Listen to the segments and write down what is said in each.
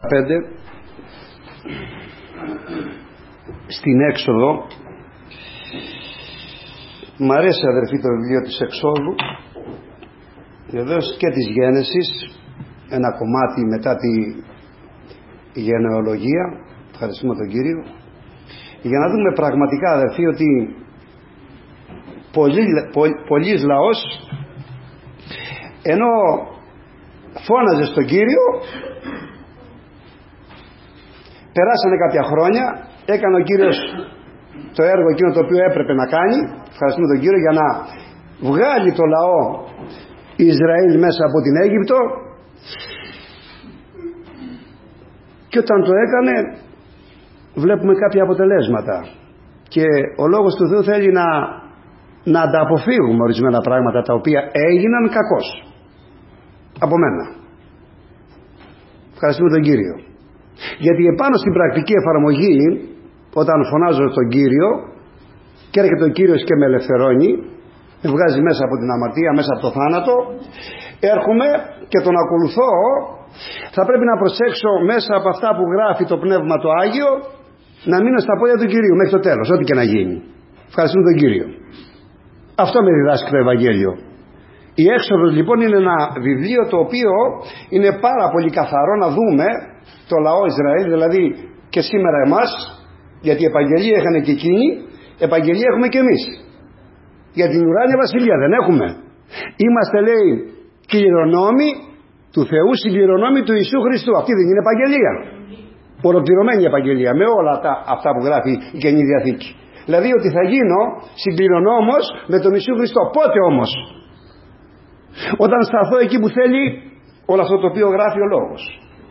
στην Έξοδο. Μ' αρέσει, αδερφοί, το βιβλίο της Εξόδου, βεβαίως και της Γένεσης, ένα κομμάτι μετά τη γενεολογία. Ευχαριστούμε τον Κύριο, για να δούμε πραγματικά, αδερφοί, ότι πολλής λαός, ενώ φώναζε στον Κύριο, περάσανε κάποια χρόνια, έκανε ο Κύριος το έργο εκείνο το οποίο έπρεπε να κάνει. Ευχαριστούμε τον Κύριο, για να βγάλει το λαό Ισραήλ μέσα από την Αίγυπτο, και όταν το έκανε βλέπουμε κάποια αποτελέσματα, και ο Λόγος του Θεού θέλει να τα αποφύγουμε ορισμένα πράγματα τα οποία έγιναν κακώς από μένα. Ευχαριστούμε τον Κύριο, γιατί επάνω στην πρακτική εφαρμογή, όταν φωνάζω τον Κύριο και έρχεται ο Κύριος και με ελευθερώνει, με βγάζει μέσα από την αμαρτία, μέσα από το θάνατο, έρχομαι και τον ακολουθώ, θα πρέπει να προσέξω μέσα από αυτά που γράφει το Πνεύμα το Άγιο, να μείνω στα πόδια του Κυρίου μέχρι το τέλος, ό,τι και να γίνει. Ευχαριστούμε τον Κύριο. Αυτό με διδάσκει το Ευαγγέλιο. Η Έξοδος λοιπόν είναι ένα βιβλίο το οποίο είναι πάρα πολύ καθαρό να δούμε το λαό Ισραήλ, δηλαδή και σήμερα εμάς, γιατί επαγγελία είχαν και εκείνοι, επαγγελία έχουμε και εμείς. Για την ουράνια βασιλεία δεν έχουμε. Είμαστε, λέει, κληρονόμοι του Θεού, συμπληρονόμοι του Ιησού Χριστού. Αυτή δεν είναι επαγγελία? Ολοκληρωμένη επαγγελία με όλα αυτά που γράφει η Καινή Διαθήκη. Δηλαδή ότι θα γίνω συμπληρονόμος με τον Ιησού Χριστό. Πότε όμως? Όταν σταθώ εκεί που θέλει όλο αυτό το οποίο γράφει ο Λόγος.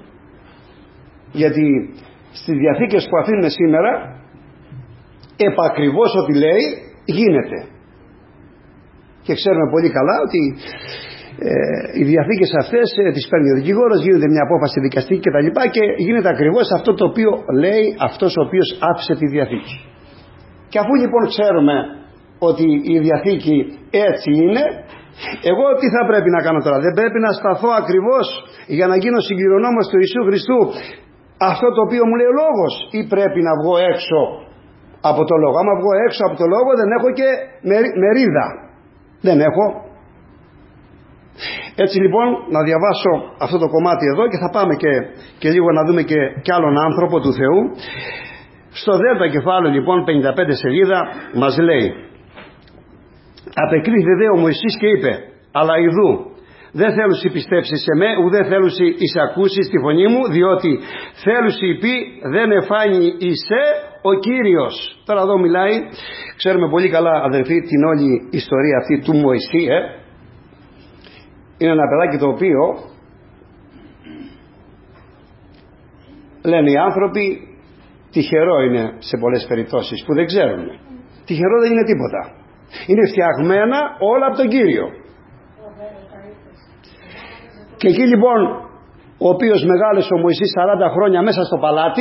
Γιατί στις διαθήκες που αφήνουν σήμερα, επακριβώς ό,τι λέει γίνεται. Και ξέρουμε πολύ καλά ότι οι διαθήκες αυτές τις παίρνει ο δικηγόρος, γίνεται μια απόφαση δικαστική κτλ. Και γίνεται ακριβώς αυτό το οποίο λέει αυτός ο οποίος άφησε τη διαθήκη. Και αφού λοιπόν ξέρουμε ότι η διαθήκη έτσι είναι, εγώ τι θα πρέπει να κάνω τώρα? Δεν πρέπει να σταθώ ακριβώς για να γίνω συμπληρονόμος του Ιησού Χριστού αυτό το οποίο μου λέει ο Λόγος, ή πρέπει να βγω έξω από το Λόγο? Άμα βγω έξω από το Λόγο δεν έχω και μερίδα. Δεν έχω. Έτσι λοιπόν να διαβάσω αυτό το κομμάτι εδώ και θα πάμε και λίγο να δούμε και άλλον άνθρωπο του Θεού. Στο 10ο κεφάλαιο λοιπόν, 55 σελίδα, μας λέει: «Απεκρίθη δε ο Μωυσής και είπε, αλλά ιδού δεν θέλουσι πιστέψεις σε με, ουδέ θέλουσι εισακούσεις τη φωνή μου, διότι θέλουσι πει δεν εφάνει εισέ ο Κύριος». Τώρα εδώ μιλάει, ξέρουμε πολύ καλά, αδερφοί, την όλη ιστορία αυτή του Μωυσή. Είναι ένα παιδάκι το οποίο, λένε οι άνθρωποι, τυχερό είναι σε πολλές περιπτώσεις που δεν ξέρουν. Τυχερό δεν είναι τίποτα. Είναι φτιαγμένα όλα από τον Κύριο. Και εκεί λοιπόν ο οποίος μεγάλωσε ο Μωυσής 40 χρόνια μέσα στο παλάτι,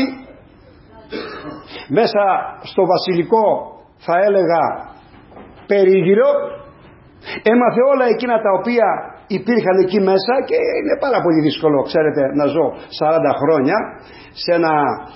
μέσα στο βασιλικό, θα έλεγα, περίγυρο, έμαθε όλα εκείνα τα οποία υπήρχαν εκεί μέσα, και είναι πάρα πολύ δύσκολο, ξέρετε, να ζω 40 χρόνια σε ένα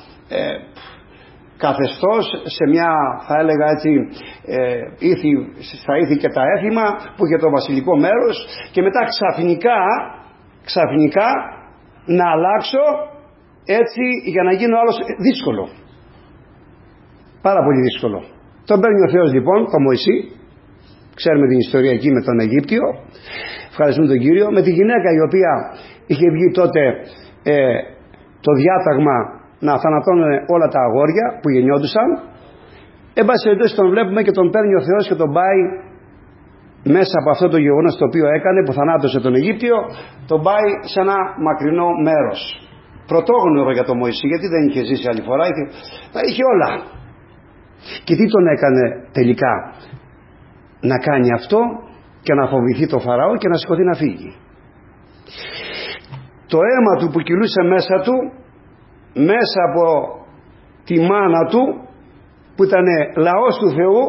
καθεστώς, σε μια, θα έλεγα έτσι, στα ήθη και τα έθιμα που είχε το βασιλικό μέρος, και μετά ξαφνικά να αλλάξω έτσι για να γίνω άλλος. Δύσκολο, πάρα πολύ δύσκολο. Τον παίρνει ο Θεός λοιπόν, τον Μωυσή, ξέρουμε την ιστορία εκεί με τον Αιγύπτιο, ευχαριστούμε τον Κύριο, με τη γυναίκα η οποία είχε βγει τότε το διάταγμα να θανατώνουν όλα τα αγόρια που γεννιόντουσαν. Εν πάση περιπτώσει τον βλέπουμε και τον παίρνει ο Θεός και τον πάει μέσα από αυτό το γεγονός το οποίο έκανε, που θανάτωσε τον Αιγύπτιο, τον πάει σε ένα μακρινό μέρος. Πρωτόγνωρο για τον Μωυσή, γιατί δεν είχε ζήσει άλλη φορά, είχε όλα. Και τι τον έκανε τελικά? Να κάνει αυτό και να φοβηθεί το Φαραώ και να σηκωθεί να φύγει. Το αίμα του που κυλούσε μέσα του, μέσα από τη μάνα του που ήταν λαός του Θεού,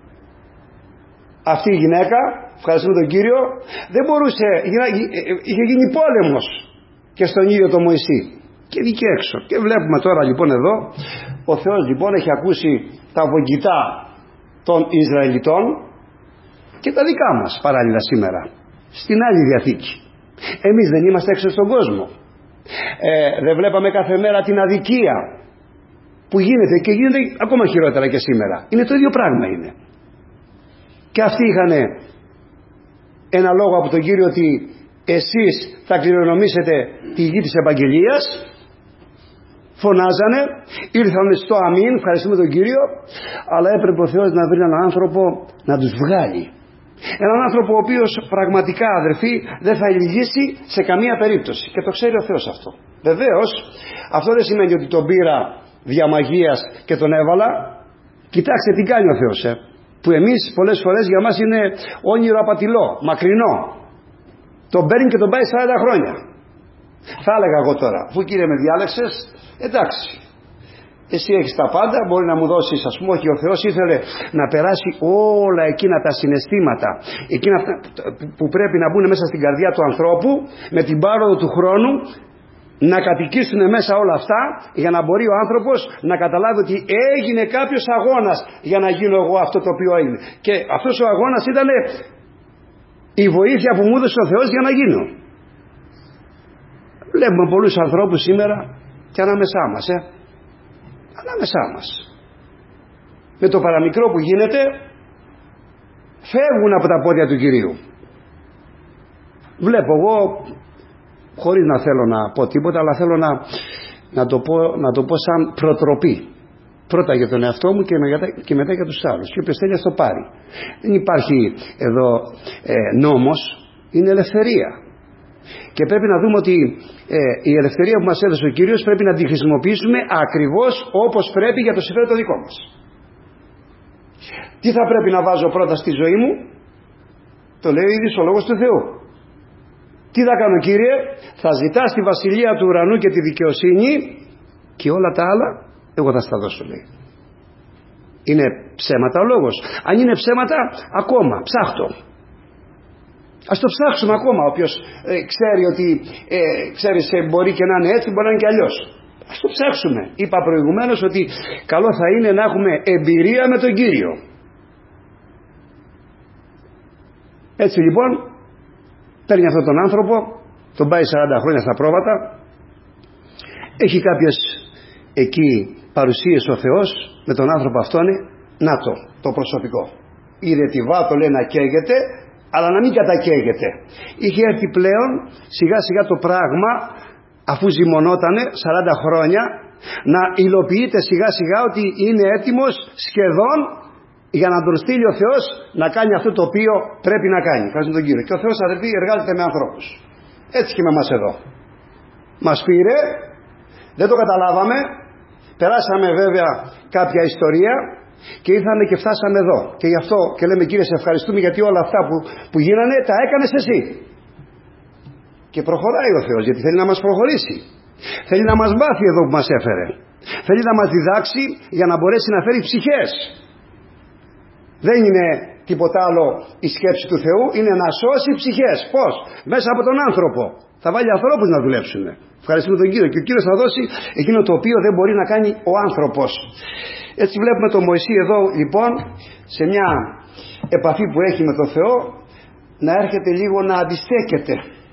αυτή η γυναίκα, ευχαριστούμε τον Κύριο, δεν μπορούσε, είχε γίνει πόλεμος και στον ίδιο τον Μωυσή. και βγήκε έξω. Και βλέπουμε τώρα λοιπόν εδώ, ο Θεός λοιπόν έχει ακούσει τα βογγητά των Ισραηλιτών και τα δικά μας παράλληλα σήμερα, στην Άλλη Διαθήκη. Εμείς δεν είμαστε έξω στον κόσμο? Δεν βλέπαμε κάθε μέρα την αδικία που γίνεται και γίνεται ακόμα χειρότερα και σήμερα? Είναι το ίδιο πράγμα είναι. Και αυτοί είχαν ένα λόγο από τον Κύριο ότι εσείς θα κληρονομήσετε τη γη της επαγγελίας. Φωνάζανε, ήρθαν στο αμήν, ευχαριστούμε τον Κύριο, αλλά έπρεπε ο Θεός να βρει έναν άνθρωπο να τους βγάλει. Έναν άνθρωπο ο οποίος πραγματικά, αδερφοί, δεν θα λυγίσει σε καμία περίπτωση. Και το ξέρει ο Θεός αυτό. Βεβαίως, αυτό δεν σημαίνει ότι τον πήρα δια μαγείας και τον έβαλα. Κοιτάξτε τι κάνει ο Θεός, που εμείς πολλές φορές για μας είναι όνειρο απατηλό, μακρινό. Τον παίρνει και τον πάει 40 χρόνια. Θα έλεγα εγώ τώρα, αφού Κύριε με διάλεξες, εντάξει, εσύ έχεις τα πάντα, μπορεί να μου δώσεις, ας πούμε, όχι, ο Θεός ήθελε να περάσει όλα εκείνα τα συναισθήματα, εκείνα που πρέπει να μπουν μέσα στην καρδιά του ανθρώπου, με την πάροδο του χρόνου, να κατοικήσουν μέσα όλα αυτά, για να μπορεί ο άνθρωπος να καταλάβει ότι έγινε κάποιος αγώνας για να γίνω εγώ αυτό το οποίο έγινε. Και αυτός ο αγώνας ήταν η βοήθεια που μου έδωσε ο Θεός για να γίνω. Βλέπουμε πολλούς ανθρώπους σήμερα και ανάμεσά μας, ανάμεσά μας, με το παραμικρό που γίνεται, φεύγουν από τα πόδια του Κυρίου. Βλέπω εγώ, χωρίς να θέλω να πω τίποτα, αλλά θέλω να το πω σαν προτροπή. Πρώτα για τον εαυτό μου και μετά για τους άλλους. Και όποιος θέλει να το πάρει. Δεν υπάρχει εδώ νόμος, είναι ελευθερία. Και πρέπει να δούμε ότι η ελευθερία που μας έδωσε ο Κύριος πρέπει να τη χρησιμοποιήσουμε ακριβώς όπως πρέπει για το συμφέρον το δικό μας. Τι θα πρέπει να βάζω πρώτα στη ζωή μου? Το λέει ήδη ο Λόγος του Θεού. Τι θα κάνω, Κύριε? Θα ζητάς τη βασιλεία του ουρανού και τη δικαιοσύνη και όλα τα άλλα εγώ θα στα δώσω, λέει. Είναι ψέματα ο λόγος? Αν είναι ψέματα, ακόμα ψάχτω. Ας το ψάξουμε ακόμα. Όποιος ξέρει ότι ξέρεις, μπορεί και να είναι έτσι, μπορεί να είναι και αλλιώς. Ας το ψάξουμε. Είπα προηγουμένως ότι καλό θα είναι να έχουμε εμπειρία με τον Κύριο. Έτσι λοιπόν παίρνει αυτόν τον άνθρωπο, τον πάει 40 χρόνια στα πρόβατα, έχει κάποιες εκεί παρουσίες ο Θεός με τον άνθρωπο αυτόν. Να το προσωπικό. Είδε τη βάτο, λέει, να καίγεται, αλλά να μην κατακαίγεται. Είχε έρθει πλέον σιγά σιγά το πράγμα, αφού ζυμωνότανε 40 χρόνια, να υλοποιείται σιγά σιγά ότι είναι έτοιμος σχεδόν για να τον στείλει ο Θεός να κάνει αυτό το οποίο πρέπει να κάνει. Ευχαριστούμε τον Κύριο. Και ο Θεός, αδερφοί, εργάζεται με ανθρώπους. Έτσι και με εμάς εδώ. Μας πήρε, δεν το καταλάβαμε, περάσαμε βέβαια κάποια ιστορία και ήρθαμε και φτάσαμε εδώ. Και γι' αυτό και λέμε, Κύριε, σε ευχαριστούμε γιατί όλα αυτά που γίνανε τα έκανες εσύ. Και προχωράει ο Θεός γιατί θέλει να μας προχωρήσει. Θέλει να μας μάθει εδώ που μας έφερε. Θέλει να μας διδάξει για να μπορέσει να φέρει ψυχές. Δεν είναι τίποτα άλλο η σκέψη του Θεού, είναι να σώσει ψυχές. Πώς? Μέσα από τον άνθρωπο. Θα βάλει ανθρώπους να δουλέψουν. Ευχαριστούμε τον Κύριο. Και ο Κύριος θα δώσει εκείνο το οποίο δεν μπορεί να κάνει ο άνθρωπος. Έτσι βλέπουμε τον Μωυσή εδώ λοιπόν σε μια επαφή που έχει με τον Θεό να έρχεται λίγο να αντιστέκεται.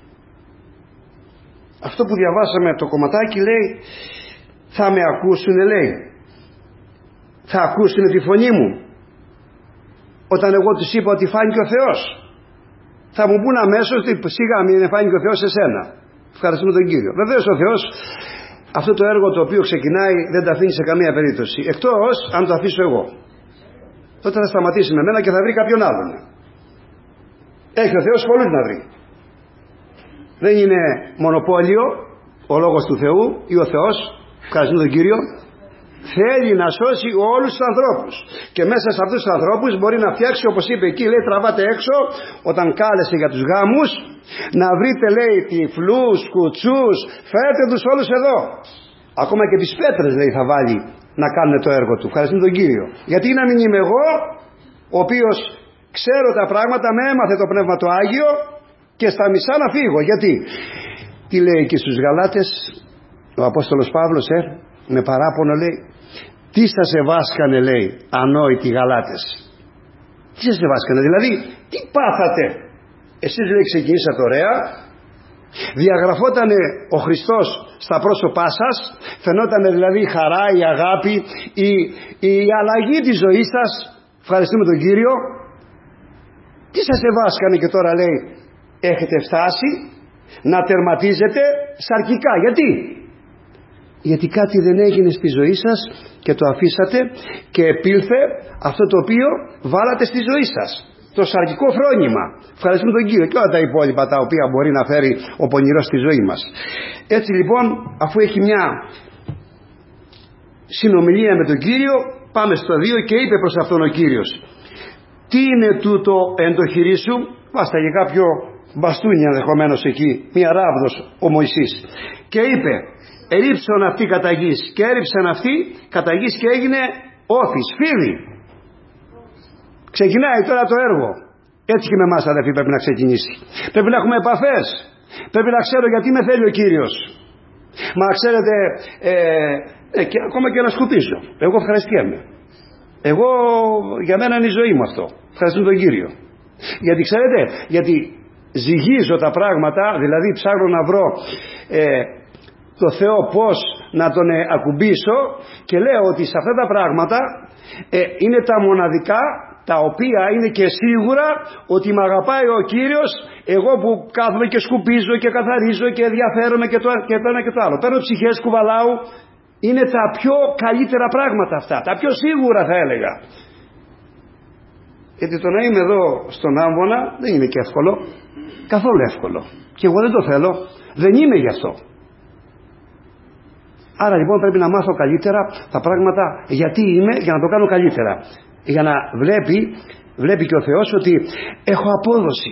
Αυτό που διαβάσαμε το κομματάκι λέει, θα με ακούσουνε, λέει, θα ακούσουνε τη φωνή μου όταν εγώ τους είπα ότι φάνηκε ο Θεός? Θα μου πούν αμέσως σιγά μην φάνηκε ο Θεός σε σένα. Ευχαριστούμε τον Κύριο. Βεβαίως ο Θεός αυτό το έργο το οποίο ξεκινάει δεν τα αφήνει σε καμία περίπτωση, εκτός αν το αφήσω εγώ. Τότε θα σταματήσει με μένα και θα βρει κάποιον άλλον. Έχει ο Θεός πολλούς να βρει. Δεν είναι μονοπόλιο ο Λόγος του Θεού ή ο Θεός, ευχαριστούμε τον Κύριο, θέλει να σώσει όλους τους ανθρώπους και μέσα σε αυτούς τους ανθρώπους μπορεί να φτιάξει, όπως είπε εκεί, λέει, τραβάτε έξω όταν κάλεσε για τους γάμους, να βρείτε, λέει, τυφλούς, κουτσούς, φέρτε τους όλους εδώ. Ακόμα και τις πέτρες, λέει, θα βάλει να κάνουν το έργο του. Ευχαριστούμε τον Κύριο. Γιατί να μην είμαι εγώ ο οποίος ξέρω τα πράγματα, με έμαθε το Πνεύμα το Άγιο και στα μισά να φύγω. Γιατί? Τι λέει εκεί στους Γαλάτες? ο Απόστολος Παύλος με παράπονο λέει, τι σας εβάσκανε, λέει, ανόητοι Γαλάτες. Τι σας εβάσκανε, δηλαδή τι πάθατε? Εσείς, λέει, ξεκινήσατε ωραία, διαγραφότανε ο Χριστός στα πρόσωπά σας, φαινότανε δηλαδή η χαρά, η αγάπη, η αλλαγή της ζωής σας. Ευχαριστούμε τον Κύριο. Τι σας εβάσκανε και τώρα, λέει, έχετε φτάσει να τερματίζετε σαρκικά? Γιατί κάτι δεν έγινε στη ζωή σας και το αφήσατε και επήλθε αυτό το οποίο βάλατε στη ζωή σας, το σαρκικό φρόνημα. Ευχαριστούμε τον Κύριο και όλα τα υπόλοιπα τα οποία μπορεί να φέρει ο πονηρός στη ζωή μας. Έτσι λοιπόν, αφού έχει μια συνομιλία με τον Κύριο, πάμε στο 2 και είπε προς αυτόν ο Κύριος, τι είναι τούτο εν το χειρί σου? Βάσταγε κάποιο μπαστούνι ενδεχομένως εκεί, μια ράβδος ο Μωυσής, και είπε, ερίψον αυτή κατά γης, και έριψαν αυτή κατά γης και έγινε όφης, φίδι. Ξεκινάει τώρα το έργο. Έτσι και με εμάς, αδερφοί, πρέπει να ξεκινήσει. Πρέπει να έχουμε επαφές. Πρέπει να ξέρω γιατί με θέλει ο Κύριος. Μα ξέρετε, και ακόμα και να σκουπίζω, εγώ ευχαριστιέμαι. Εγώ, για μένα είναι η ζωή μου αυτό. Ευχαριστούμε τον Κύριο. Γιατί ξέρετε, γιατί ζυγίζω τα πράγματα, δηλαδή ψάχνω να βρω το Θεό πως να τον ακουμπήσω, και λέω ότι σε αυτά τα πράγματα είναι τα μοναδικά τα οποία είναι και σίγουρα ότι με αγαπάει ο Κύριος. Εγώ που κάθομαι και σκουπίζω και καθαρίζω και ενδιαφέρομαι και το ένα και το άλλο, παίρνω ψυχές, κουβαλάω, είναι τα πιο καλύτερα πράγματα αυτά, τα πιο σίγουρα θα έλεγα. Γιατί το να είμαι εδώ στον Άμβονα δεν είναι και εύκολο, καθόλου εύκολο, και εγώ δεν το θέλω, δεν είμαι γι' αυτό. Άρα λοιπόν πρέπει να μάθω καλύτερα τα πράγματα γιατί είμαι, για να το κάνω καλύτερα, για να βλέπει και ο Θεός ότι έχω απόδοση.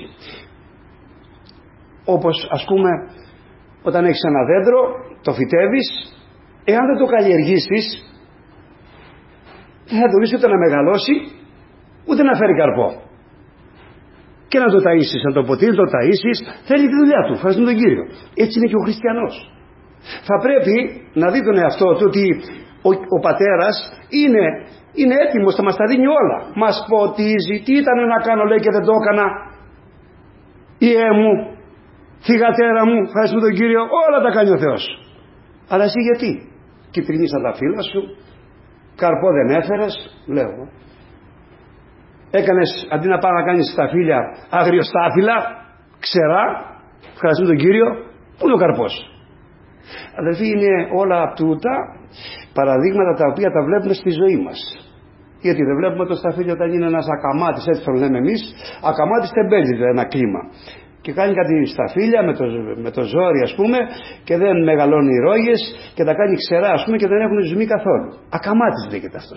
Όπως ας πούμε όταν έχεις ένα δέντρο, το φυτεύεις, εάν δεν το καλλιεργήσεις δεν θα το βρεις ούτε να μεγαλώσει ούτε να φέρει καρπό. Και να το ταΐσεις, να το ποτήρι, το ταΐσεις, θέλει τη δουλειά του. Ευχαριστούμε τον Κύριο. Έτσι είναι και ο χριστιανός. Θα πρέπει να δει τον εαυτό του ότι ο πατέρας είναι έτοιμος, θα μας τα δίνει όλα. Μας ποτίζει. Τι ήταν να κάνω, λέει, και δεν το έκανα? Ιε μου, θυγατέρα μου, ευχαριστούμε τον Κύριο, όλα τα κάνει ο Θεός. Αλλά εσύ γιατί? Κυτρινίσαν τα φύλλα σου, καρπό δεν έφερες, λέω. Έκανες, αντί να πάει να κάνεις σταφύλια, αγριοστάφυλλα, ξερά, ευχαριστούμε τον Κύριο, πού είναι ο καρπός? Αδελφοί, είναι όλα τούτα παραδείγματα τα οποία τα βλέπουμε στη ζωή μας. Γιατί δεν βλέπουμε το σταφύλι όταν είναι ένας ακαμάτης, έτσι το λέμε εμείς, ακαμάτης τεμπέλης, ένα κλίμα, και κάνει κάτι σταφύλια με το ζόρι, ας πούμε, και δεν μεγαλώνει οι ρόγες και τα κάνει ξερά, ας πούμε, και δεν έχουν ζουμί καθόλου. Ακαμάτης λέγεται αυτός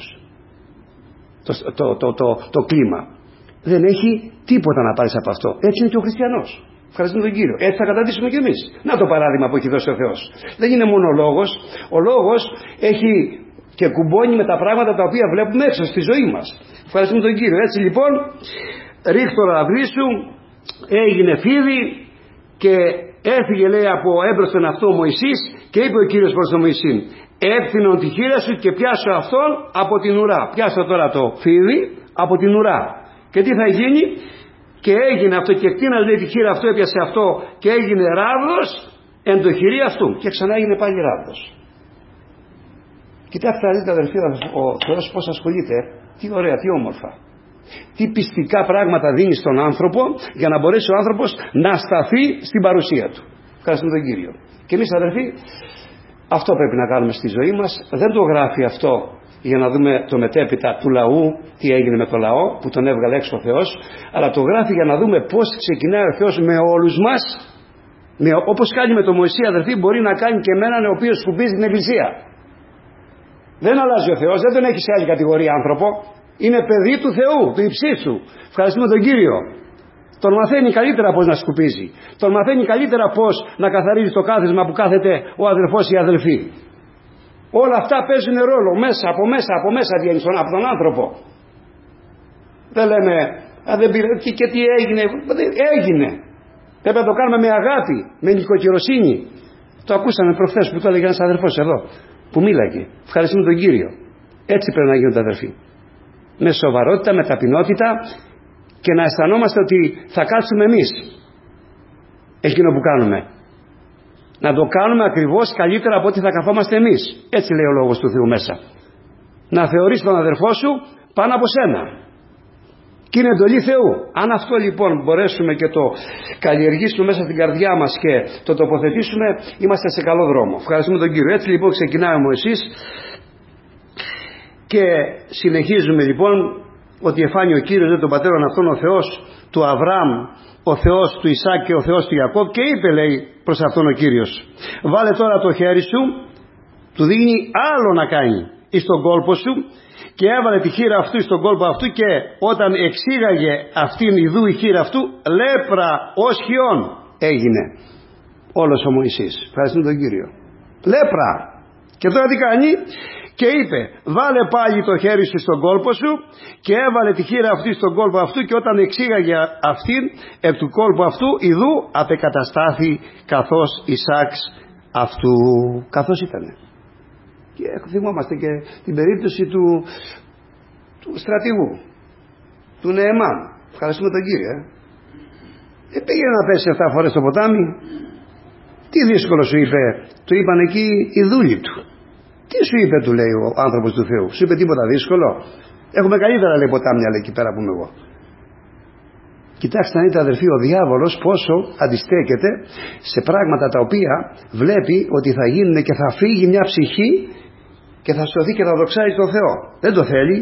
το κλίμα. Δεν έχει τίποτα να πάρεις από αυτό. Έτσι είναι και ο χριστιανός. Ευχαριστούμε τον Κύριο. Έτσι θα καταντήσουμε κι εμείς. Να το παράδειγμα που έχει δώσει ο Θεός. Δεν είναι μόνο ο λόγος. Ο λόγος έχει και κουμπώνει με τα πράγματα τα οποία βλέπουμε έξω στη ζωή μας. Ευχαριστούμε τον Κύριο. Έτσι λοιπόν, ρίχτω ραβδί σου, έγινε φίδι και έφυγε, λέει, από έμπροσθεν αυτό ο Μωυσής, και είπε ο Κύριος προς τον Μωυσή, έφθινον τη χείρα σου και πιάσω αυτόν από την ουρά. Πιάσω τώρα το φίδι από την ουρά. Και τι θα γίνει? Και έγινε αυτό, και εκτείνας, λέει, τη χείρα αυτού, έπιασε αυτό και έγινε ράβδος εν το χειρί αυτού, και ξανά έγινε πάλι ράβδος. Κοιτάξτε να δείτε, αδερφοί, ο Θεός πως ασχολείται. Τι ωραία, τι όμορφα. Τι πιστικά πράγματα δίνει στον άνθρωπο για να μπορέσει ο άνθρωπος να σταθεί στην παρουσία του. Ευχαριστούμε τον Κύριο. Και εμείς, αδερφοί, αυτό πρέπει να κάνουμε στη ζωή μας. Δεν το γράφει αυτό για να δούμε το μετέπειτα του λαού, τι έγινε με το λαό που τον έβγαλε έξω ο Θεός, αλλά το γράφει για να δούμε πως ξεκινάει ο Θεός με όλους μας. Όπως κάνει με τον Μωυσή, αδερφοί, μπορεί να κάνει και εμένα, ο οποίος σκουπίζει την εκκλησία. Δεν αλλάζει ο Θεός, δεν τον έχει σε άλλη κατηγορία άνθρωπο. Είναι παιδί του Θεού, του υψίστου. Ευχαριστούμε τον Κύριο. Τον μαθαίνει καλύτερα πως να σκουπίζει. Τον μαθαίνει καλύτερα πως να καθαρίζει το κάθισμα που κάθεται ο αδελφός ή η αδελφή. Όλα αυτά παίζουν ρόλο από μέσα βγαίνει από τον άνθρωπο. Δεν λέμε δεν πήρε, και τι έγινε. Έγινε. Πρέπει να το κάνουμε με αγάπη, με νοικοκυροσύνη. Το ακούσαμε προχθές που το έλεγε ένας αδερφός εδώ, που μίλαγε. Ευχαριστούμε τον Κύριο. Έτσι πρέπει να γίνονται αδερφοί. Με σοβαρότητα, με ταπεινότητα και να αισθανόμαστε ότι θα κάτσουμε εμείς εκείνο που κάνουμε. Να το κάνουμε ακριβώς καλύτερα από ό,τι θα καθόμαστε εμείς. Έτσι λέει ο Λόγος του Θεού μέσα. Να θεωρείς τον αδερφό σου πάνω από σένα. Και είναι εντολή Θεού. Αν αυτό λοιπόν μπορέσουμε και το καλλιεργήσουμε μέσα στην καρδιά μας και το τοποθετήσουμε, είμαστε σε καλό δρόμο. Ευχαριστούμε τον Κύριο. Έτσι λοιπόν ξεκινάει ο Μωυσής και συνεχίζουμε λοιπόν ότι εφάνει ο Κύριος δεν τον πατέρων αυτόν ο Θεός του Αβραάμ, ο Θεός του Ισάκ και ο Θεός του Ιακώβ, και είπε, λέει, προς αυτόν ο Κύριος, βάλε τώρα το χέρι σου, του δίνει άλλο να κάνει εις τον κόλπο σου, και έβαλε τη χείρα αυτού στον κόλπο αυτού, και όταν εξήγαγε αυτήν ιδού η χείρα αυτού, λέπρα ως χιόν έγινε όλος ο Μωυσής. Ευχαριστούμε τον Κύριο. Λέπρα. Και τώρα τι κάνει? Και είπε, βάλε πάλι το χέρι σου στον κόλπο σου, και έβαλε τη χείρα αυτή στον κόλπο αυτού, και όταν εξήγαγε αυτήν επ' του κόλπου αυτού, ιδού απεκαταστάθη καθώς Ισάξ αυτού. Καθώς ήτανε. Και θυμόμαστε και την περίπτωση του στρατηγού, του Νεεμάν. Ευχαριστούμε τον Κύριο. Πήγαινε να πέσει 7 φορές στο ποτάμι. Τι δύσκολο σου είπε? Του είπαν εκεί οι δούλοι του. Τι σου είπε, του λέει ο άνθρωπος του Θεού? Σου είπε τίποτα δύσκολο? Έχουμε καλύτερα, λέει, ποτάμια, λέει, εκεί πέρα που είμαι εγώ. Κοιτάξτε να δείτε, αδερφοί, ο διάβολος πόσο αντιστέκεται σε πράγματα τα οποία βλέπει ότι θα γίνουν και θα φύγει μια ψυχή και θα σωθεί και θα δοξάζει τον Θεό. Δεν το θέλει.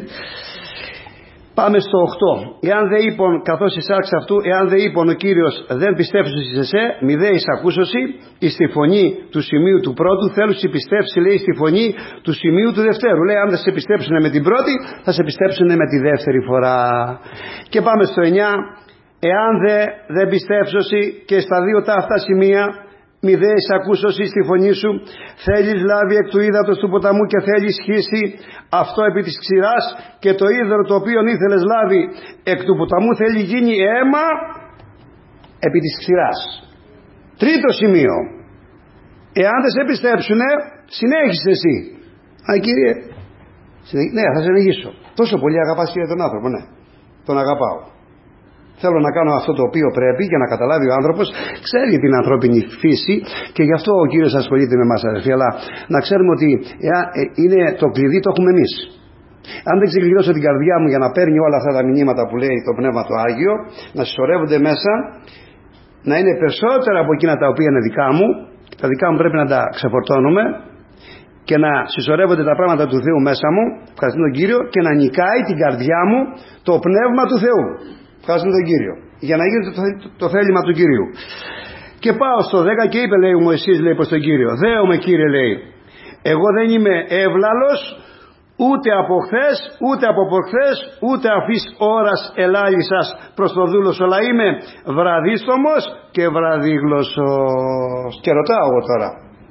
Πάμε στο 8. Εάν δε είπον, καθώς εισάξ αυτού, εάν δε είπον ο Κύριος, δεν πιστεύσουν σε εσέ, μη δε εισακούσωση εις τη φωνή του σημείου του πρώτου, θέλουν σε πιστέψει, λέει, στη φωνή του σημείου του δευτέρου. Λέει, αν δεν σε πιστέψουν με την πρώτη, θα σε πιστέψουν με τη δεύτερη φορά. Και πάμε στο 9. Εάν δεν πιστέψωση και στα δύο τα αυτά σημεία, μη δε εισακούσωση στη φωνή σου, θέλεις λάβει εκ του ύδατος του ποταμού και θέλεις χύσει αυτό επί της ξηράς, και το ύδωρο το οποίο ήθελες λάβει εκ του ποταμού θέλει γίνει αίμα επί της ξηράς. Τρίτο σημείο. Εάν δεν σε πιστέψουνε, συνέχισε εσύ. Α, Κύριε, ναι, θα συνεχίσω. Τόσο πολύ αγαπάς, Κύριε, τον άνθρωπο? Ναι, τον αγαπάω. Θέλω να κάνω αυτό το οποίο πρέπει για να καταλάβει ο άνθρωπος. Ξέρει την ανθρώπινη φύση και γι' αυτό ο Κύριος ασχολείται με εμάς, αδερφοί. Αλλά να ξέρουμε ότι είναι το κλειδί, το έχουμε εμείς. Αν δεν ξεκλειδώσω την καρδιά μου για να παίρνει όλα αυτά τα μηνύματα που λέει το Πνεύμα το Άγιο, να συσσωρεύονται μέσα, να είναι περισσότερα από εκείνα τα οποία είναι δικά μου, τα δικά μου πρέπει να τα ξεφορτώνουμε, και να συσσωρεύονται τα πράγματα του Θεού μέσα μου, ευχαριστώ τον Κύριο, και να νικάει την καρδιά μου το Πνεύμα του Θεού. Ευχαριστούμε τον Κύριο. Για να γίνει το θέλημα του Κυρίου. Και πάω στο 10 και είπε, λέει ο Μωυσής, λέει προς τον Κύριο, δέομαι, Κύριε, λέει, εγώ δεν είμαι εύλαλος ούτε από χθες, ούτε από προχθές, ούτε αφής ώρας ελάλησας προς τον δούλο σου, αλλά είμαι βραδίστομος και βραδίγλωσσος. Και ρωτάω εγώ τώρα,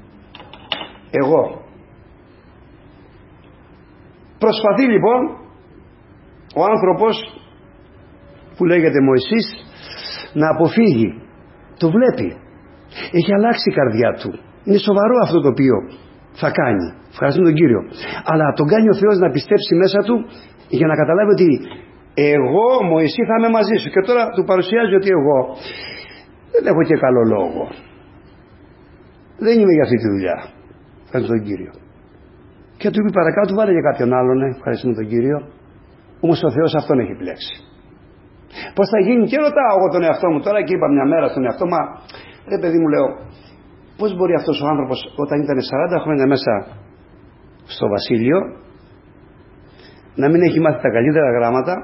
εγώ προσπαθεί λοιπόν ο άνθρωπος που λέγεται Μωυσής να αποφύγει. Το βλέπει. Έχει αλλάξει η καρδιά του. Είναι σοβαρό αυτό το οποίο θα κάνει. Ευχαριστούμε τον Κύριο. Αλλά τον κάνει ο Θεός να πιστέψει μέσα του για να καταλάβει ότι εγώ, Μωυσή, θα είμαι μαζί σου. Και τώρα του παρουσιάζει ότι εγώ δεν έχω και καλό λόγο. Δεν είμαι για αυτή τη δουλειά. Ευχαριστούμε τον Κύριο. Και του είπε παρακάτω, βάλε για κάποιον άλλον. Ευχαριστούμε τον Κύριο. Όμως ο Θεός αυτόν έχει επιλέξει. Πώς θα γίνει? Και ρωτάω εγώ τον εαυτό μου τώρα, και είπα μια μέρα στον εαυτό, μα ρε παιδί μου, λέω, πώς μπορεί αυτός ο άνθρωπος όταν ήταν 40 χρόνια μέσα στο βασίλειο να μην έχει μάθει τα καλύτερα γράμματα,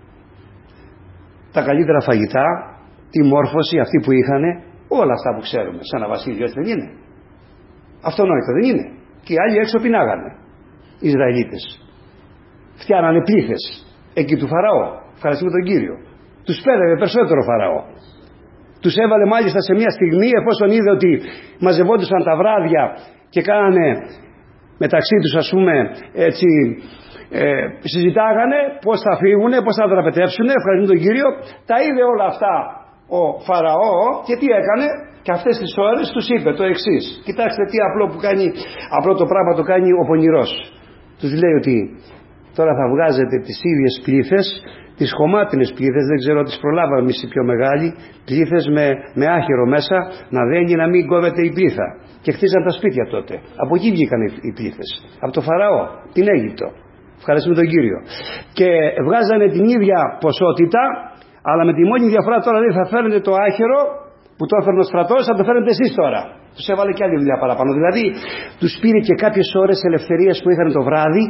τα καλύτερα φαγητά, τη μόρφωση αυτή που είχανε, όλα αυτά που ξέρουμε σαν ένα βασίλειο? Έτσι δεν είναι? Αυτονόητο δεν είναι? Και οι άλλοι έξω πεινάγανε, οι Ισραηλίτες, φτιάνανε πλήθες εκεί του Φαραώ. Ευχαριστούμε τον Κύριο. Τους πέδευε περισσότερο ο Φαραώ. Τους έβαλε μάλιστα σε μια στιγμή, εφόσον είδε ότι μαζευόντουσαν τα βράδια και κάνανε μεταξύ τους, ας πούμε, έτσι, συζητάγανε πώς θα φύγουνε, πώς θα δραπετεύσουνε. Ευχαριστούμε τον Κύριο. Τα είδε όλα αυτά ο Φαραώ και τι έκανε? Και αυτές τις ώρες τους είπε το εξής. Κοιτάξτε τι απλό το πράγμα το κάνει ο πονηρός. Τους λέει ότι τώρα θα βγάζετε τις ίδιες πλήθες, τις χωμάτινες πλήθες, δεν ξέρω, τις προλάβαμε εμείς οι πιο μεγάλοι, πλήθες με άχυρο μέσα, να δένει, να μην κόβεται η πλήθα. Και χτίζαν τα σπίτια τότε. Από εκεί βγήκαν οι πλήθες. Από το Φαραώ, την Αίγυπτο. Ευχαριστούμε τον Κύριο. Και βγάζανε την ίδια ποσότητα, αλλά με τη μόνη διαφορά τώρα δεν θα φέρνετε το άχυρο που το έφερνε ο στρατός, θα το φέρνετε εσείς τώρα. Τους έβαλε και άλλη δουλειά παραπάνω. Δηλαδή τους πήρε και κάποιες ώρες ελευθερίας που είχαν το βράδυ,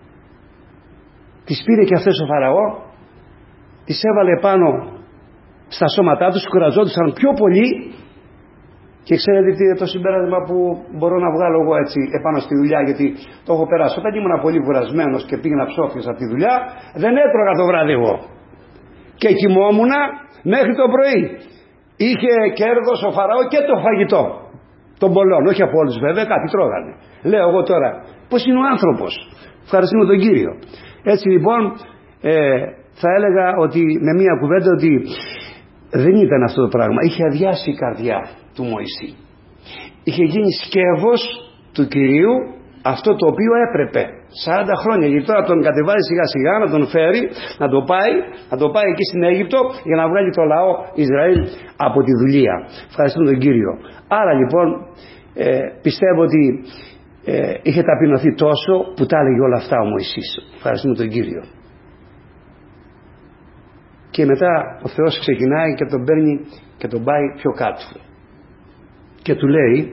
τις πήρε και αυτές ο Φαραώ, τις έβαλε πάνω στα σώματά τους, κουραζόντουσαν πιο πολύ. Και ξέρετε τι είναι το συμπέρασμα που μπορώ να βγάλω εγώ έτσι επάνω στη δουλειά, γιατί το έχω περάσει. Όταν ήμουν πολύ κουρασμένος και πήγαινα ψόφιος από τη δουλειά, δεν έτρωγα το βράδυ εγώ. Και κοιμόμουν μέχρι το πρωί. Είχε κέρδος ο Φαραώ και το φαγητό των πολλών, όχι από όλους βέβαια, κάτι τρώγανε. Λέω εγώ τώρα, πώς είναι ο άνθρωπος. Ευχαριστούμε τον Κύριο. Έτσι λοιπόν θα έλεγα ότι με μία κουβέντα ότι δεν ήταν αυτό το πράγμα. Είχε αδειάσει η καρδιά του Μωυσή. Είχε γίνει σκεύος του Κυρίου αυτό το οποίο έπρεπε 40 χρόνια, γιατί τώρα τον κατεβάζει σιγά σιγά να τον φέρει, να το πάει εκεί στην Αίγυπτο για να βγάλει το λαό Ισραήλ από τη δουλεία. Ευχαριστούμε τον Κύριο. Άρα λοιπόν πιστεύω ότι είχε ταπεινωθεί τόσο που τα έλεγε όλα αυτά ο Μωυσής. Ευχαριστούμε τον Κύριο. Και μετά ο Θεός ξεκινάει και τον παίρνει και τον πάει πιο κάτω και του λέει,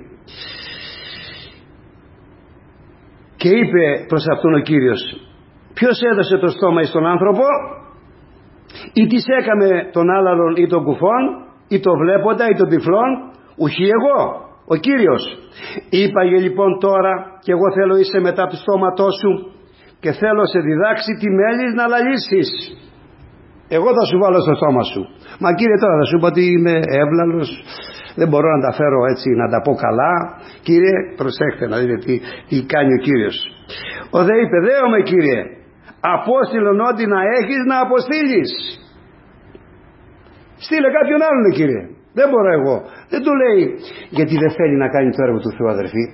και είπε προς αυτόν ο Κύριος, ποιος έδωσε το στόμα εις τον άνθρωπο, ή τις έκαμε τον άλαλον ή τον κουφόν, ή το βλέποντα ή τον τυφλόν, ουχή εγώ, ο Κύριος. Είπαγε λοιπόν τώρα, και εγώ θέλω είσαι μετά του στόματός σου και θέλω σε διδάξει τι μέλης να λαλήσεις. Εγώ θα σου βάλω στο στόμα σου. Μα Κύριε, τώρα θα σου πω ότι είμαι εύλαλος, δεν μπορώ να τα φέρω έτσι, να τα πω καλά. Κύριε, προσέχτε να δείτε τι κάνει ο Κύριος. Ο δε είπε, δέομαι Κύριε, απόστειλον ό,τι να έχεις να αποστείλεις. Στείλε κάποιον άλλον Κύριε, δεν μπορώ εγώ. Δεν του λέει γιατί δεν θέλει να κάνει το έργο του Θεού, αδερφοί.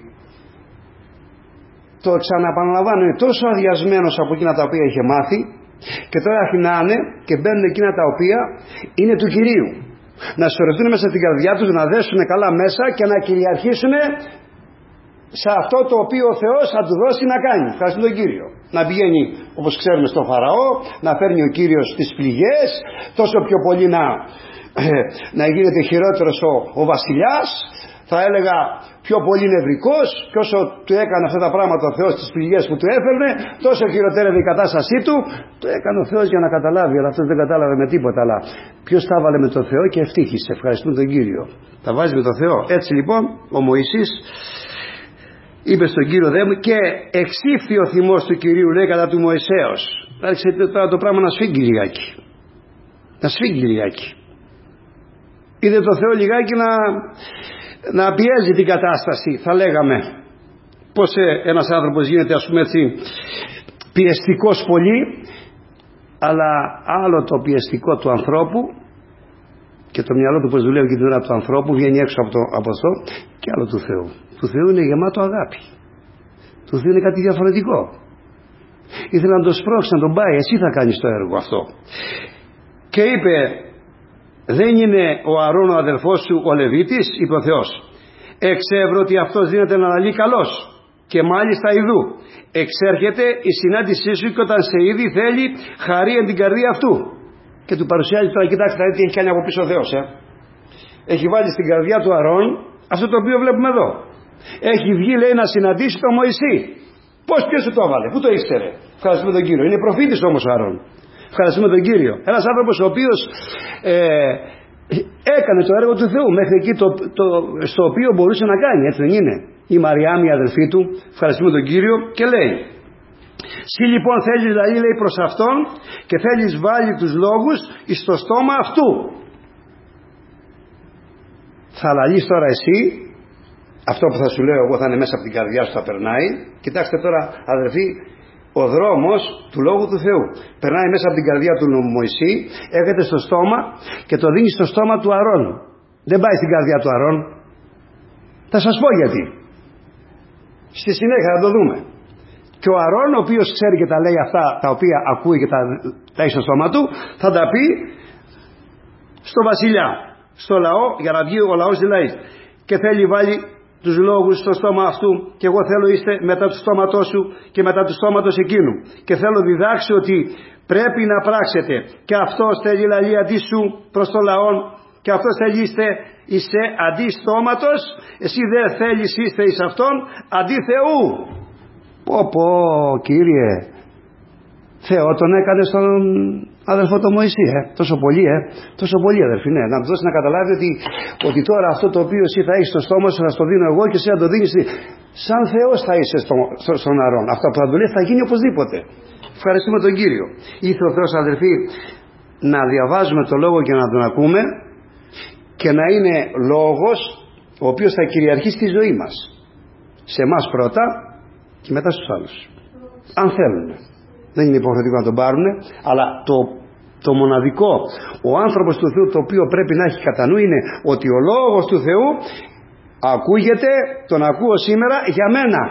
Το ξαναπαναλαμβάνω, είναι τόσο αδειασμένος από εκείνα τα οποία είχε μάθει, και τώρα αρχινάνε και μπαίνουν εκείνα τα οποία είναι του Κυρίου. Να σωρευτούν μέσα στην καρδιά τους, να δέσουν καλά μέσα και να κυριαρχήσουν σε αυτό το οποίο ο Θεός θα του δώσει να κάνει. Ευχαριστούμε τον Κύριο. Να πηγαίνει όπως ξέρουμε στο Φαραώ, να παίρνει ο Κύριος τις πληγές, τόσο πιο πολύ να γίνεται χειρότερος ο βασιλιάς, θα έλεγα πιο πολύ νευρικός, και όσο του έκανε αυτά τα πράγματα ο Θεός, τις πληγές που του έφερνε, τόσο χειροτέρευε η κατάστασή του. Το έκανε ο Θεός για να καταλάβει, αλλά αυτός δεν κατάλαβε με τίποτα. Αλλά ποιος τα έβαλε με τον Θεό και ευτύχησε. Ευχαριστούμε τον Κύριο. Τα βάζει με τον Θεό. Έτσι λοιπόν ο Μωυσής είπε στον Κύριο και εξήφθη ο θυμός του Κυρίου, λέει, κατά του Μωυσέως. Άρχισε τώρα το πράγμα να σφίγγει λιγάκι. Να σφίγγει λιγάκι. Είδε το Θεό λιγάκι να πιέζει την κατάσταση, θα λέγαμε. Πως ένας άνθρωπος γίνεται, ας πούμε έτσι, πιεστικός πολύ, αλλά άλλο το πιεστικό του ανθρώπου και το μυαλό του πως δουλεύει και την ώρα του ανθρώπου βγαίνει έξω από αυτό, και άλλο του Θεού. Του Θεού είναι γεμάτο αγάπη. Του Θεού είναι κάτι διαφορετικό. Ήθελε να τον σπρώξει, να τον πάει, εσύ θα κάνεις το έργο αυτό. Και είπε, δεν είναι ο Αρών ο αδελφός σου ο Λεβίτης, είπε ο Θεός. Εξεύρω ότι αυτός δίνεται να λαλεί καλός, και μάλιστα ειδού εξέρχεται η συνάντησή σου, και όταν σε είδη θέλει χαρεί εν την καρδία αυτού. Και του παρουσιάζει τώρα, κοιτάξτε τι έχει κάνει από πίσω ο Θεός. Έχει βάλει στην καρδιά του Αρών αυτό το οποίο βλέπουμε εδώ. Έχει βγει, λέει, να συναντήσει τον Μωυσή. Πώς, ποιος του το έβαλε, πού το ήξερε? Ευχαριστούμε τον Κύριο. Είναι προφήτης όμως ο Αρών. Ευχαριστούμε τον Κύριο. Ένας άνθρωπος ο οποίος έκανε το έργο του Θεού μέχρι εκεί στο οποίο μπορούσε να κάνει, έτσι δεν είναι? Η Μαριάμ, η αδελφή του, ευχαριστούμε τον Κύριο, και λέει, «Συ λοιπόν θέλεις δηλαδή, λέει, προς αυτόν, και θέλεις βάλει τους λόγους εις το στόμα αυτού». Θα λαλείς τώρα εσύ, αυτό που θα σου λέω εγώ θα είναι μέσα από την καρδιά σου, θα περνάει. Κοιτάξτε τώρα αδελφοί, ο δρόμος του Λόγου του Θεού περνάει μέσα από την καρδιά του Μωυσή, έρχεται στο στόμα και το δίνει στο στόμα του Αρών. δεν πάει στην καρδιά του Αρών. Θα σας πω γιατί. Στη συνέχεια θα το δούμε. Και ο Αρών, ο οποίος ξέρει και τα λέει αυτά τα οποία ακούει και τα έχει στο στόμα του, θα τα πει στο βασιλιά, στο λαό, για να βγει ο λαός δηλαδή. Και θέλει βάλει τους λόγους στο στόμα αυτού, και εγώ θέλω είστε μετά του στόματός σου και μετά του στόματος εκείνου. Και θέλω διδάξει ότι πρέπει να πράξετε. Και αυτός θέλει λαλεί αντί σου προς το λαόν, και αυτός θέλει είστε αντί στόματος, εσύ δεν θέλεις είστε εις αυτόν αντί Θεού. Πω Κύριε, Θεό τον έκανε στον αδελφό του Μωυσή, τόσο πολύ αδελφοί, ναι, να του δώσει να καταλάβει ότι τώρα αυτό το οποίο εσύ θα έχεις στο στόμα σου θα στο δίνω εγώ και εσύ θα το δίνεις σαν Θεός θα είσαι στον Αρών. Αυτό που θα του λέει θα γίνει οπωσδήποτε. Ευχαριστούμε τον Κύριο. Ήρθε ο Θεός αδελφοί να διαβάζουμε το λόγο και να τον ακούμε, και να είναι λόγος ο οποίος θα κυριαρχεί στη ζωή μας, σε εμάς πρώτα και μετά στους άλλους, αν θέλουν. Δεν είναι υποχρεωτικό να τον πάρουν, αλλά το μοναδικό, ο άνθρωπος του Θεού, το οποίο πρέπει να έχει κατά νου, είναι ότι ο λόγος του Θεού ακούγεται, τον ακούω σήμερα για μένα.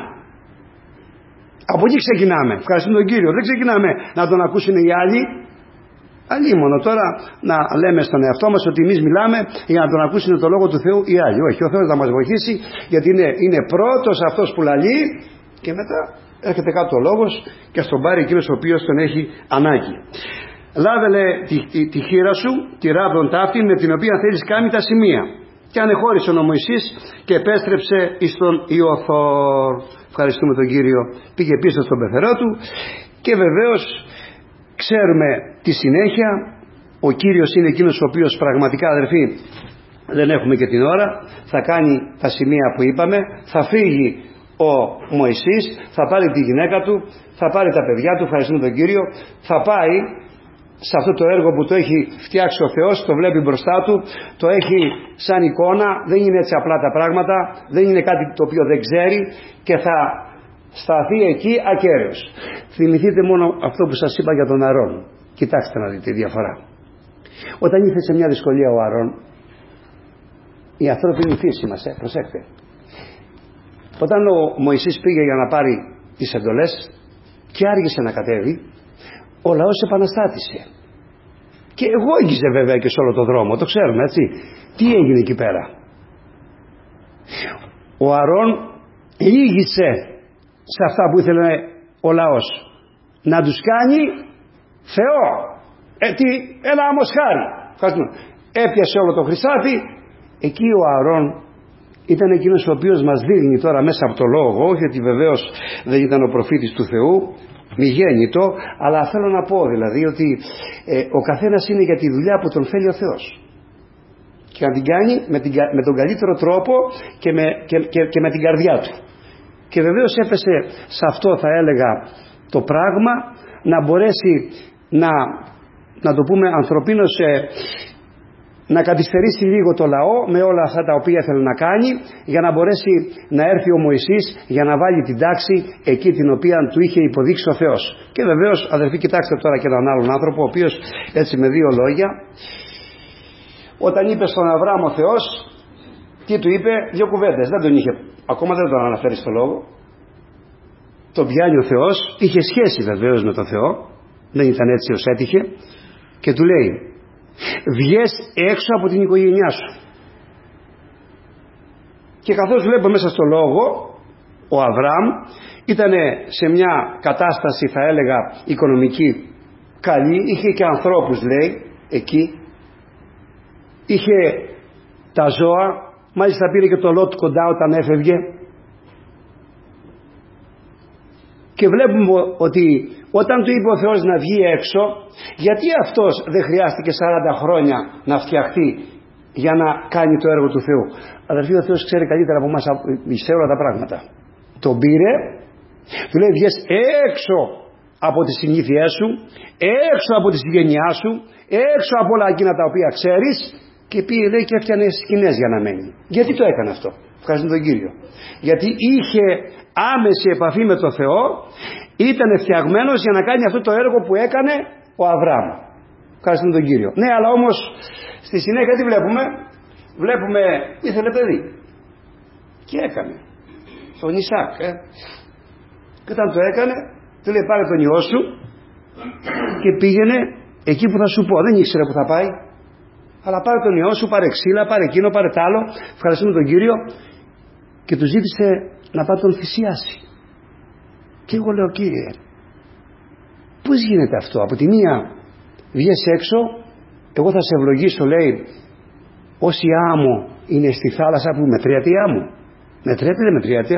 Από εκεί ξεκινάμε. Ευχαριστούμε τον Κύριο. Δεν ξεκινάμε να τον ακούσουν οι άλλοι. Αλλήμονο τώρα να λέμε στον εαυτό μας ότι εμείς μιλάμε για να τον ακούσουν το λόγο του Θεού οι άλλοι. Όχι, ο Θεός θα μας βοηθήσει, γιατί είναι πρώτος αυτός που λαλεί, και μετά έρχεται κάτω ο λόγος και στον πάρει εκείνος ο οποίος τον έχει ανάγκη. Λάβε τη χείρα σου, τη ράβδον ταύτη, με την οποία θέλεις κάνει τα σημεία. Και ανεχώρησε ο Μωυσής και επέστρεψε εις τον Ιωθόρ. Ευχαριστούμε τον Κύριο. Πήγε πίσω στον πεθερό του, και βεβαίως ξέρουμε τη συνέχεια. Ο Κύριος είναι εκείνος ο οποίος πραγματικά αδερφοί, δεν έχουμε και την ώρα, θα κάνει τα σημεία που είπαμε, θα φύγει ο Μωυσής, θα πάρει τη γυναίκα του, θα πάρει τα παιδιά του, ευχαριστούμε τον Κύριο, θα πάει σε αυτό το έργο που το έχει φτιάξει ο Θεός, το βλέπει μπροστά του, το έχει σαν εικόνα, δεν είναι έτσι απλά τα πράγματα, δεν είναι κάτι το οποίο δεν ξέρει, και θα σταθεί εκεί ακέραιος. Θυμηθείτε μόνο αυτό που σας είπα για τον Αρών. Κοιτάξτε να δείτε τη διαφορά. Όταν ήρθε σε μια δυσκολία ο Αρών, η ανθρώπινη φύση μας, προσέξτε, όταν ο Μωυσής πήγε για να πάρει τις εντολές και άργησε να κατέβει, ο λαός επαναστάτησε, και εγώγιζε βέβαια και σε όλο το δρόμο, το ξέρουμε έτσι. Τι έγινε εκεί πέρα? Ο Αρών λύγησε σε αυτά που ήθελε ο λαός, να τους κάνει Θεό. Ένα αμοσχάρι. Έπιασε όλο το χρυσάφι. Εκεί ο Αρών ήταν εκείνος ο οποίος μας δείχνει τώρα μέσα από το λόγο, όχι ότι βεβαίως δεν ήταν ο προφήτης του Θεού, μη γέννητο, αλλά θέλω να πω δηλαδή ότι ο καθένας είναι για τη δουλειά που τον θέλει ο Θεός, και να την κάνει με τον καλύτερο τρόπο και με την καρδιά του. Και βεβαίως έπεσε σε αυτό, θα έλεγα, το πράγμα, να μπορέσει να το πούμε ανθρωπίνως, να καθυστερήσει λίγο το λαό με όλα αυτά τα οποία ήθελε να κάνει, για να μπορέσει να έρθει ο Μωυσής για να βάλει την τάξη εκεί την οποία του είχε υποδείξει ο Θεός. Και βεβαίως αδερφοί, κοιτάξτε τώρα και έναν άλλον άνθρωπο, ο οποίος έτσι με δύο λόγια, όταν είπε στον Αβραάμ ο Θεός, τι του είπε? Δύο κουβέντες. Δεν τον είχε, ακόμα δεν τον αναφέρει στο λόγο. Τον πιάνει ο Θεός, είχε σχέση βεβαίως με τον Θεό, δεν ήταν έτσι ως έτυχε, και του λέει: βγες έξω από την οικογένειά σου. Και καθώς βλέπω μέσα στο λόγο, ο Αβραάμ ήταν σε μια κατάσταση, θα έλεγα, οικονομική καλή, είχε και ανθρώπους, λέει, εκεί, είχε τα ζώα, μάλιστα πήρε και το Λότ κοντά όταν έφευγε. Και βλέπουμε ότι όταν του είπε ο Θεός να βγει έξω, γιατί αυτός δεν χρειάστηκε 40 χρόνια να φτιαχτεί για να κάνει το έργο του Θεού? Αδερφοί, ο Θεός ξέρει καλύτερα από εμάς σε όλα τα πράγματα. Τον πήρε, του λέει: βγες έξω από τις συνήθειές σου, έξω από τη συγγενειά σου, έξω από όλα εκείνα τα οποία ξέρεις, και πήγε, λέει, και έφτιανε σκηνές για να μένει. Γιατί το έκανε αυτό? Ευχαριστούμε τον Κύριο. Γιατί είχε άμεση επαφή με τον Θεό, ήταν φτιαγμένος για να κάνει αυτό το έργο που έκανε ο Αβραάμ. Ευχαριστούμε τον Κύριο. Ναι, αλλά όμως στη συνέχεια τι βλέπουμε? βλέπουμε, ήθελε παιδί και έκανε τον Ισάκ, και όταν το έκανε του λέει πάρε τον ιό σου και πήγαινε εκεί που θα σου πω. Δεν ήξερε που θα πάει, αλλά πάρε τον ιό σου, πάρε ξύλα, πάρε εκείνο, πάρε τ' άλλο, ευχαριστούμε τον Κύριο, και του ζήτησε να πάει τον θυσιάσει. Και εγώ λέω, Κύριε, πώς γίνεται αυτό? Από τη μία βγες έξω, εγώ θα σε ευλογήσω, λέει, όση άμμο είναι στη θάλασσα, που μετριάται η άμμο. Μετριάται, δεν μετριάται?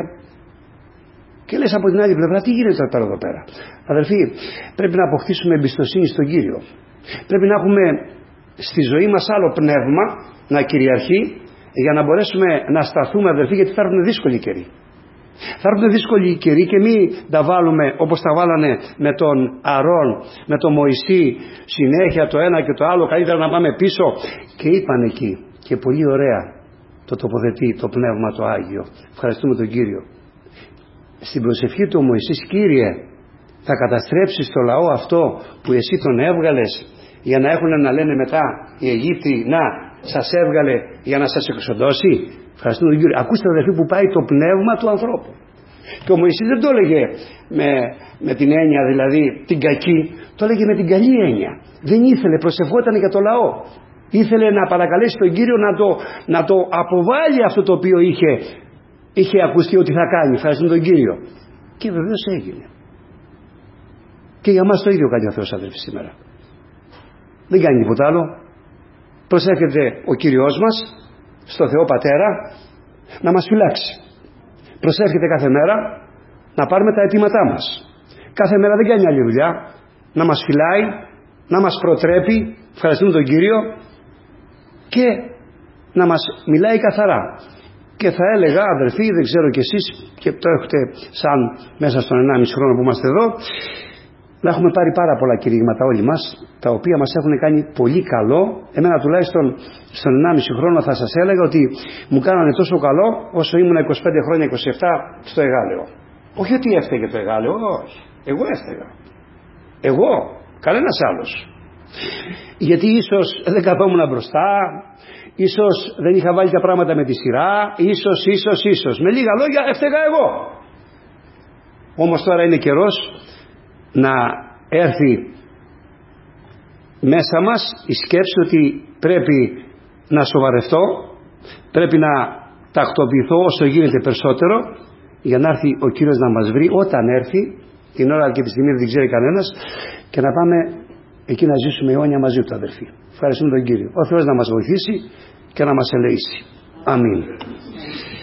Και λες από την άλλη πλευρά, τι γίνεται τώρα εδώ πέρα? Αδελφοί, πρέπει να αποκτήσουμε εμπιστοσύνη στον Κύριο. Πρέπει να έχουμε στη ζωή μας άλλο πνεύμα να κυριαρχεί, για να μπορέσουμε να σταθούμε, αδελφοί, γιατί θα έρθουν δύσκολοι καιροί. Θα έρθουν δύσκολοι καιροί και μην τα βάλουμε όπως τα βάλανε με τον Αρών, με τον Μωυσή, συνέχεια το ένα και το άλλο, καλύτερα να πάμε πίσω. Και είπαν εκεί, και πολύ ωραία το τοποθετεί το Πνεύμα το Άγιο, ευχαριστούμε τον Κύριο, στην προσευχή του ο Μωυσής, Κύριε, θα καταστρέψεις το λαό αυτό που εσύ τον έβγαλες για να έχουν να λένε μετά οι Αιγύπτιοι, να σας έβγαλε για να σας εξοντώσει? Ευχαριστούμε τον Κύριο. Ακούστε, αδελφοί, που πάει το πνεύμα του ανθρώπου. Και ο Μωυσής δεν το έλεγε με την έννοια δηλαδή την κακή, το έλεγε με την καλή έννοια. Δεν ήθελε, προσευχόταν για το λαό. Ήθελε να παρακαλέσει τον Κύριο να το αποβάλει αυτό το οποίο είχε ακουστεί ότι θα κάνει. Ευχαριστούμε τον Κύριο. Και βεβαίως έγινε. Και για μας το ίδιο κάνει ο Θεός, αδελφοί, σήμερα. Δεν κάνει τίποτα άλλο. Προσεύχεται ο Κύριος μας στο Θεό Πατέρα να μας φυλάξει. Προσεύχεται κάθε μέρα να πάρουμε τα αιτήματά μας. Κάθε μέρα δεν κάνει άλλη δουλειά. Να μας φυλάει, να μας προτρέπει, ευχαριστούμε τον Κύριο, και να μας μιλάει καθαρά. Και θα έλεγα, αδερφοί, δεν ξέρω κι εσείς, και το έχετε σαν μέσα στον 1,5 χρόνο που είμαστε εδώ, να έχουμε πάρει πάρα πολλά κηρύγματα όλοι μας, τα οποία μας έχουν κάνει πολύ καλό. Εμένα τουλάχιστον στον 1,5 χρόνο θα σας έλεγα ότι μου κάνανε τόσο καλό όσο ήμουν 25 χρόνια, 27 στο Εγάλεο. Όχι ότι έφταιγε το Εγάλεο, όχι. Εγώ έφταιγα. Εγώ, κανένας άλλος. Γιατί ίσως δεν καθόμουν μπροστά, ίσως δεν είχα βάλει τα πράγματα με τη σειρά, ίσως. Με λίγα λόγια έφταιγα εγώ. Όμως τώρα είναι καιρός να έρθει μέσα μας η σκέψη ότι πρέπει να σοβαρευτώ, πρέπει να τακτοποιηθώ όσο γίνεται περισσότερο, για να έρθει ο Κύριος να μας βρει όταν έρθει, την ώρα και τη στιγμή δεν ξέρει κανένας, και να πάμε εκεί να ζήσουμε αιώνια μαζί του, αδερφοί. Ευχαριστούμε τον Κύριο. Ο Θεός να μας βοηθήσει και να μας ελεήσει. Αμήν.